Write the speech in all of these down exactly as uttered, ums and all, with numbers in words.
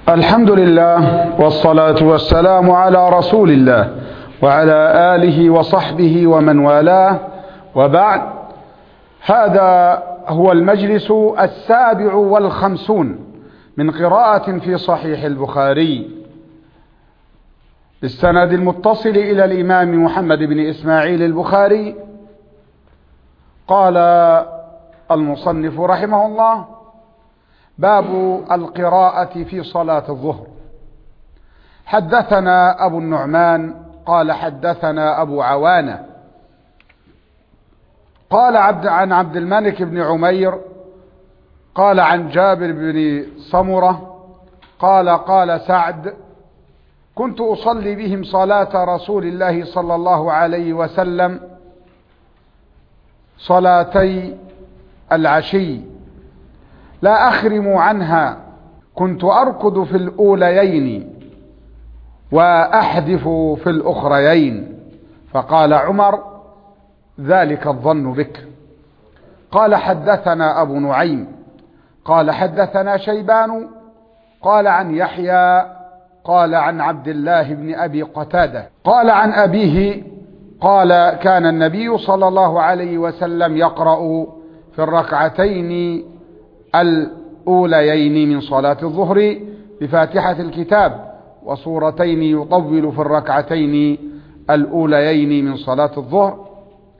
الحمد لله والصلاة والسلام على رسول الله وعلى آله وصحبه ومن والاه، وبعد. هذا هو المجلس السابع والخمسون من قراءة في صحيح البخاري بالسند المتصل إلى الإمام محمد بن إسماعيل البخاري. قال المصنف رحمه الله: باب القراءة في صلاة الظهر. حدثنا أبو النعمان قال حدثنا أبو عوانة قال عبد عن عبد الملك بن عمير قال عن جابر بن سمرة قال قال سعد: كنت أصلي بهم صلاة رسول الله صلى الله عليه وسلم صلاتي العشي لا أخرم عنها، كنت أركض في الأوليين وأحدث في الأخريين. فقال عمر: ذلك الظن بك. قال حدثنا أبو نعيم قال حدثنا شيبان قال عن يحيى قال عن عبد الله بن أبي قتادة قال عن أبيه قال: كان النبي صلى الله عليه وسلم يقرأ في الركعتين الأوليين من صلاة الظهر بفاتحة الكتاب وسورتين يطول في الركعتين الأوليين من صلاة الظهر.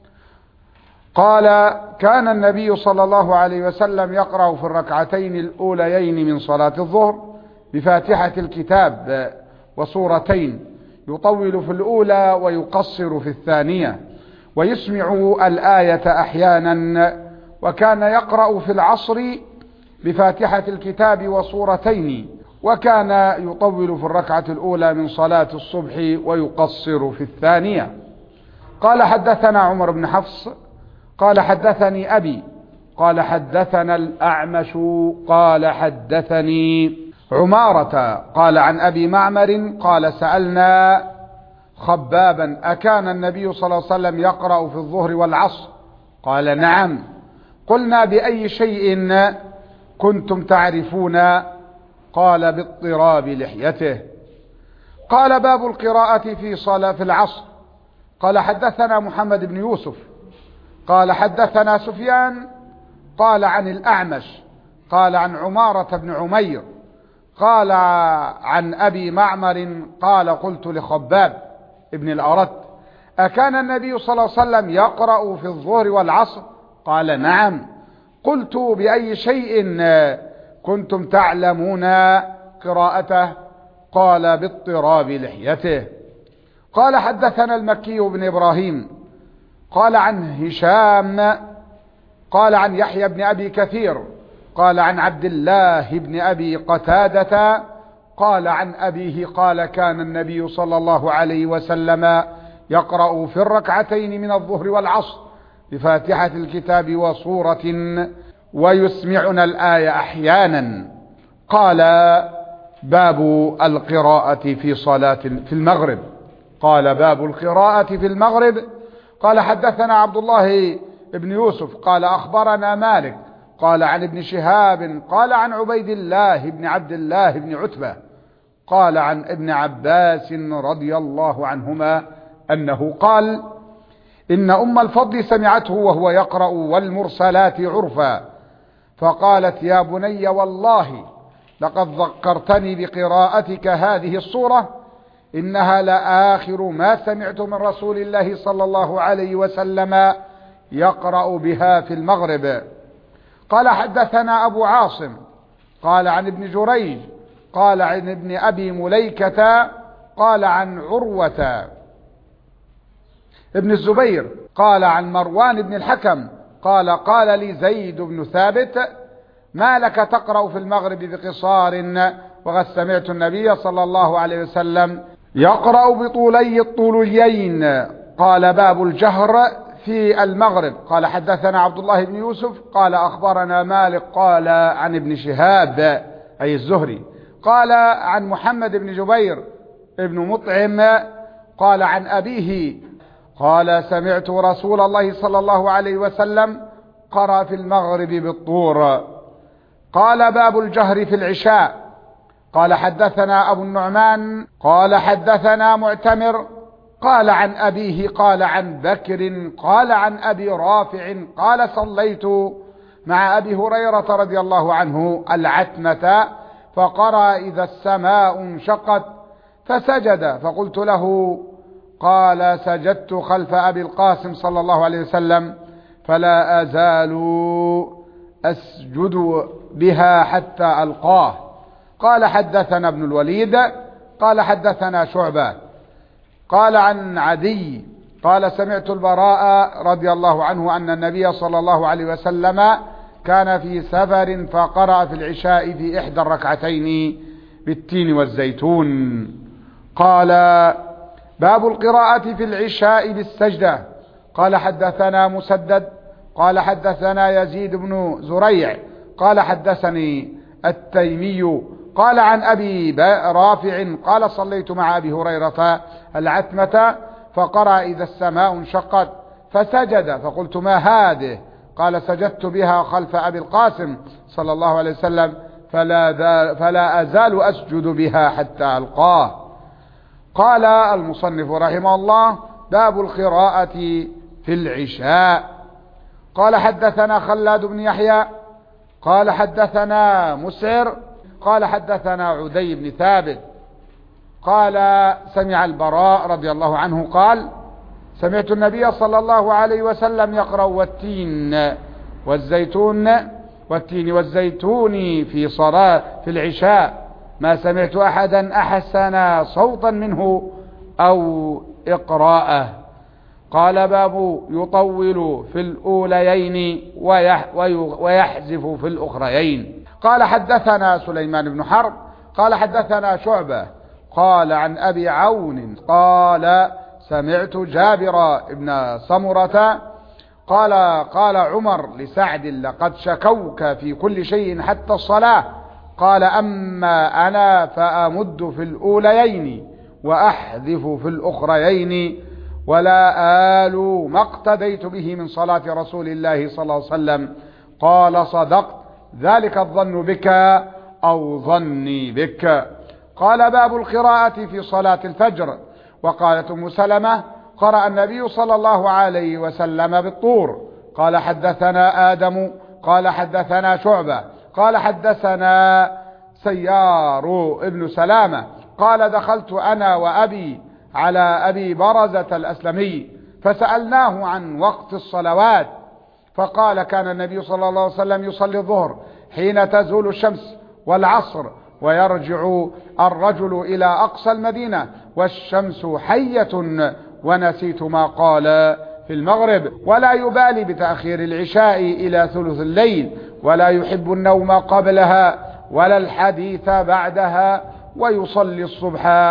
قال: كان النبي صلى الله عليه وسلم يقرأ في الركعتين الأوليين من صلاة الظهر بفاتحة الكتاب وسورتين يطول في الأولى ويقصر في الثانية ويسمع الآية أحيانا، وكان يقرأ في العصر بفاتحة الكتاب وسورتين، وكان يطول في الركعة الأولى من صلاة الصبح ويقصر في الثانية. قال حدثنا عمر بن حفص قال حدثني أبي قال حدثنا الأعمش قال حدثني عمارة قال عن أبي معمر قال: سألنا خبابا: أكان النبي صلى الله عليه وسلم يقرأ في الظهر والعصر؟ قال: نعم. قلنا: بأي شيء كنتم تعرفون؟ قال: باضطراب لحيته. قال: باب القراءة في صلاة في العصر. قال حدثنا محمد بن يوسف قال حدثنا سفيان قال عن الأعمش قال عن عمارة بن عمير قال عن أبي معمر قال: قلت لخباب ابن الأرت: أكان النبي صلى الله عليه وسلم يقرأ في الظهر والعصر؟ قال: نعم. قلت: بأي شيء كنتم تعلمون قراءته؟ قال: باضطراب لحيته. قال حدثنا المكي بن إبراهيم قال عن هشام قال عن يحيى بن أبي كثير قال عن عبد الله بن أبي قتادة قال عن أبيه قال: كان النبي صلى الله عليه وسلم يقرأ في الركعتين من الظهر والعصر بفاتحة الكتاب وسورة ويسمعنا الآية أحيانا. قال: باب القراءة في صلاة في المغرب. قال: باب القراءة في المغرب. قال حدثنا عبد الله بن يوسف قال أخبرنا مالك قال عن ابن شهاب قال عن عبيد الله بن عبد الله بن عتبة قال عن ابن عباس رضي الله عنهما أنه قال: إن أم الفضل سمعته وهو يقرأ والمرسلات عرفا فقالت: يا بني والله لقد ذكرتني بقراءتك هذه الصورة، إنها لآخر ما سمعت من رسول الله صلى الله عليه وسلم يقرأ بها في المغرب. قال حدثنا أبو عاصم قال عن ابن جريج قال عن ابن أبي مليكة قال عن عروة ابن الزبير قال عن مروان بن الحكم قال: قال لي زيد بن ثابت: ما لك تقرأ في المغرب بقصار وقد سمعت النبي صلى الله عليه وسلم يقرأ بطولي الطوليين؟ قال: باب الجهر في المغرب. قال حدثنا عبد الله بن يوسف قال أخبرنا مالك قال عن ابن شهاب أي الزهري قال عن محمد بن جبير ابن مطعم قال عن أبيه قال: سمعت رسول الله صلى الله عليه وسلم قرأ في المغرب بالطور. قال: باب الجهر في العشاء. قال حدثنا أبو النعمان قال حدثنا معتمر قال عن أبيه قال عن بكر قال عن أبي رافع قال صليت مع أبي هريرة رضي الله عنه العتمة فقرأ إذا السماء انشقت فسجد فقلت له قال سجدت خلف أبي القاسم صلى الله عليه وسلم فلا أزال أسجد بها حتى ألقاه. قال حدثنا ابن الوليد قال حدثنا شعبة قال عن عدي قال سمعت البراء رضي الله عنه أن النبي صلى الله عليه وسلم كان في سفر فقرأ في العشاء في إحدى الركعتين بالتين والزيتون. قال باب القراءة في العشاء بالسجدة. قال حدثنا مسدد قال حدثنا يزيد بن زريع قال حدثني التيمي قال عن أبي رافع قال صليت مع أبي هريرة العتمة فقرأ إذا السماء انشقت فسجد فقلت ما هذه؟ قال سجدت بها خلف أبي القاسم صلى الله عليه وسلم فلا, فلا أزال أسجد بها حتى ألقاه. قال المصنف رحمه الله باب القراءة في العشاء. قال حدثنا خلاد بن يحيى قال حدثنا مسعر قال حدثنا عدي بن ثابت قال سمع البراء رضي الله عنه قال سمعت النبي صلى الله عليه وسلم يقرأ والتين والزيتون والتين والزيتون في صلاة في العشاء ما سمعت أحدا أحسن صوتا منه أو إقراءه. قال باب يطول في الأوليين ويحذف في الأخريين. قال حدثنا سليمان بن حرب قال حدثنا شعبة قال عن أبي عون قال سمعت جابر بن سمرة قال قال عمر لسعد لقد شكوك في كل شيء حتى الصلاة قال أما أنا فأمد في الأوليين وأحذف في الأخريين ولا آل ما اقتديت به من صلاة رسول الله صلى الله عليه وسلم. قال صدقت ذلك الظن بك أو ظني بك. قال باب القراءة في صلاة الفجر. وقالت أم سلمة قرأ النبي صلى الله عليه وسلم بالطور. قال حدثنا آدم قال حدثنا شعبة قال حدثنا سيار ابن سلامة قال دخلت أنا وأبي على أبي برزة الأسلمي فسألناه عن وقت الصلوات فقال كان النبي صلى الله عليه وسلم يصلي الظهر حين تزول الشمس والعصر ويرجع الرجل إلى أقصى المدينة والشمس حية ونسيت ما قال في المغرب ولا يبالي بتأخير العشاء إلى ثلث الليل ولا يحب النوم قبلها ولا الحديث بعدها ويصلي الصبح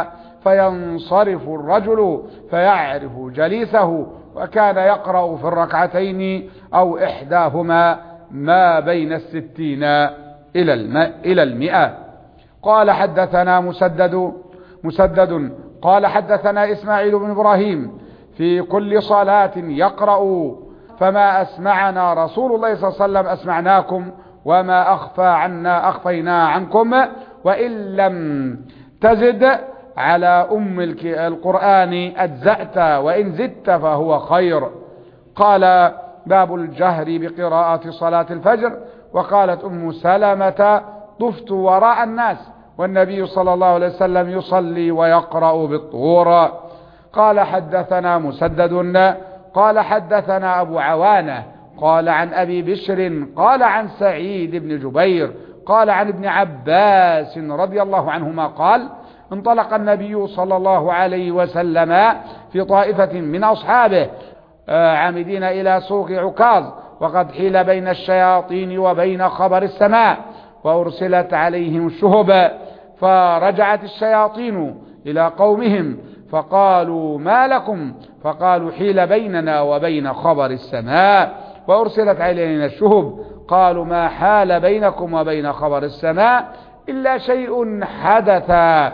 فينصرف الرجل فيعرف جليسه وكان يقرأ في الركعتين أو إحداهما ما بين الستين إلى إلى المئة. قال حدثنا مسدد مسدد قال حدثنا إسماعيل بن إبراهيم في كل صلاة يقرأ فما أسمعنا رسول الله صلى الله عليه وسلم أسمعناكم وما أخفى عنا أخفينا عنكم وإن لم تزد على أم القرآن أجزأت وإن زدت فهو خير. قال باب الجهر بقراءة صلاة الفجر. وقالت أم سلمة طفت وراء الناس والنبي صلى الله عليه وسلم يصلي ويقرأ بالطور. قال حدثنا مسدد قال حدثنا أبو عوانة قال عن أبي بشر قال عن سعيد بن جبير قال عن ابن عباس رضي الله عنهما قال انطلق النبي صلى الله عليه وسلم في طائفة من أصحابه عامدين إلى سوق عكاظ وقد حيل بين الشياطين وبين خبر السماء وأرسلت عليهم الشهب فرجعت الشياطين إلى قومهم فقالوا ما لكم فقالوا حيل بيننا وبين خبر السماء وأرسلت علينا الشهب قالوا ما حال بينكم وبين خبر السماء إلا شيء حدث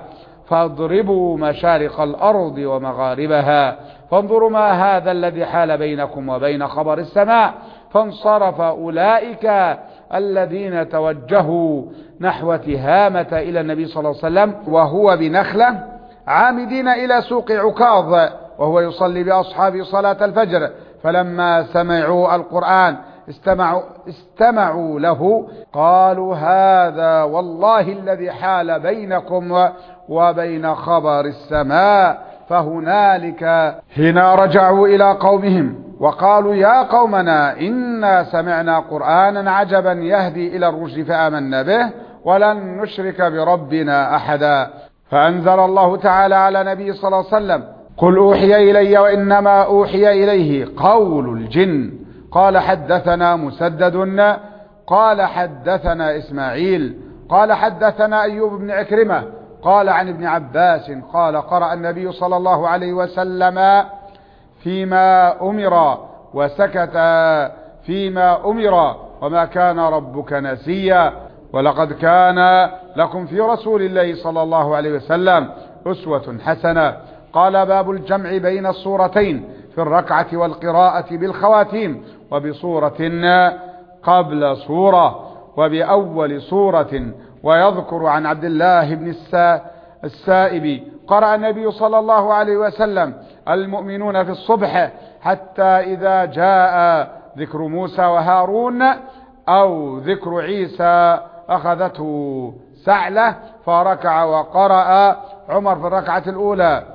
فاضربوا مشارق الأرض ومغاربها فانظروا ما هذا الذي حال بينكم وبين خبر السماء فانصرف أولئك الذين توجهوا نحو تهامة إلى النبي صلى الله عليه وسلم وهو بنخلة عامدين إلى سوق عكاظ وهو يصلي بأصحابه صلاة الفجر، فلما سمعوا القرآن استمعوا, استمعوا له قالوا هذا والله الذي حال بينكم وبين خبر السماء. فهنالك هنا رجعوا إلى قومهم وقالوا يا قومنا إنا سمعنا قرآنا عجبا يهدي إلى الرشد فآمنا به ولن نشرك بربنا أحدا. فأنزل الله تعالى على نبي صلى الله عليه وسلم قل أوحي إلي وإنما أوحي إليه قول الجن. قال حدثنا مسدد قال حدثنا إسماعيل قال حدثنا أيوب بن عكرمة قال عن ابن عباس قال قرأ النبي صلى الله عليه وسلم فيما أمر وسكت فيما أمر وما كان ربك نسيا ولقد كان لكم في رسول الله صلى الله عليه وسلم أسوة حسنة. قال باب الجمع بين الصورتين في الركعة والقراءة بالخواتيم وبصورة قبل صورة وبأول صورة. ويذكر عن عبد الله بن السائب قرأ النبي صلى الله عليه وسلم المؤمنون في الصبح حتى إذا جاء ذكر موسى وهارون أو ذكر عيسى أخذته سعلة فركع وقرأ عمر في الركعة الأولى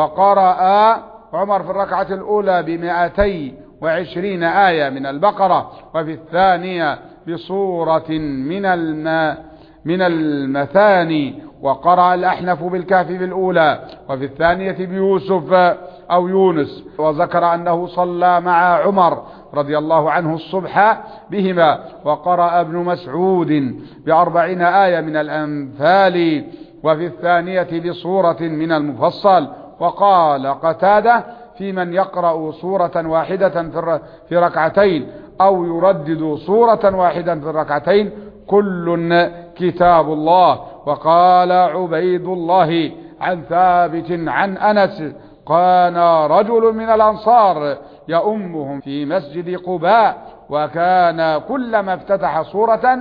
وقرأ عمر في الركعة الأولى بمئتي وعشرين آية من البقرة وفي الثانية بصورة من الماء من المثاني وقرأ الأحنف بالكهف في الأولى وفي الثانية بيوسف أو يونس. وذكر أنه صلى مع عمر رضي الله عنه الصبح بهما وقرأ ابن مسعود بأربعين آية من الأنفال وفي الثانية بصورة من المفصل. وقال قتادة في من يقرأ صورة واحدة في ركعتين أو يردد صورة واحدة في الركعتين كل كتاب الله. وقال عبيد الله عن ثابت عن أنس كان رجل من الأنصار يؤمهم في مسجد قباء وكان كلما افتتح صورة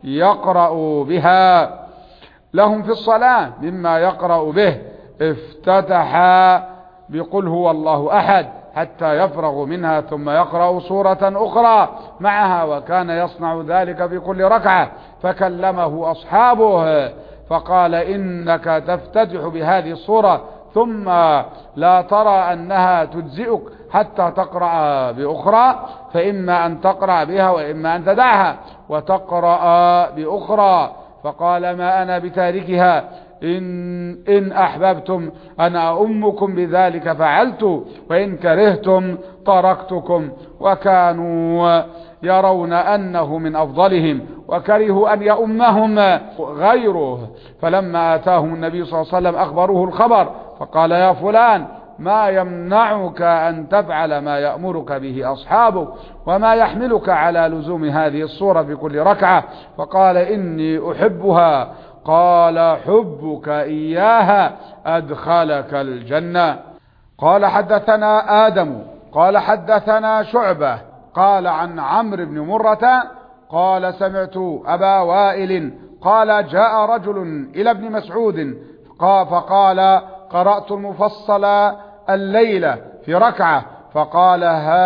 يقرأ بها لهم في الصلاة مما يقرأ به افتتح بقل هو الله أحد حتى يفرغ منها ثم يقرأ صورة أخرى معها وكان يصنع ذلك في كل ركعة. فكلمه أصحابه فقال إنك تفتتح بهذه الصورة ثم لا ترى أنها تجزئك حتى تقرأ بأخرى فإما أن تقرأ بها وإما أن تدعها وتقرأ بأخرى. فقال ما أنا بتاركها إن, إن أحببتم أنا أؤمكم بذلك فعلت وإن كرهتم تركتكم. وكانوا يرون أنه من أفضلهم وكرهوا أن يؤمهم غيره. فلما آتاهم النبي صلى الله عليه وسلم أخبروه الخبر فقال يا فلان ما يمنعك أن تفعل ما يأمرك به أصحابك وما يحملك على لزوم هذه الصورة في كل ركعة؟ فقال إني أحبها. قال حبك إياها أدخلك الجنة. قال حدثنا آدم قال حدثنا شعبة قال عن عمرو بن مرة قال سمعت أبا وائل قال جاء رجل إلى ابن مسعود فقال قرأت المفصل الليلة في ركعة فقال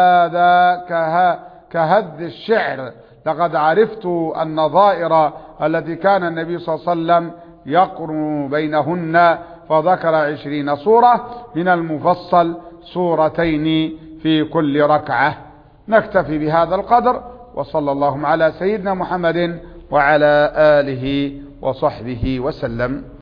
هذا كه كهذ الشعر لقد عرفت النظائر التي كان النبي صلى الله عليه وسلم يقرن بينهن فذكر عشرين صورة من المفصل صورتين في كل ركعة. نكتفي بهذا القدر وصلى الله على سيدنا محمد وعلى آله وصحبه وسلم.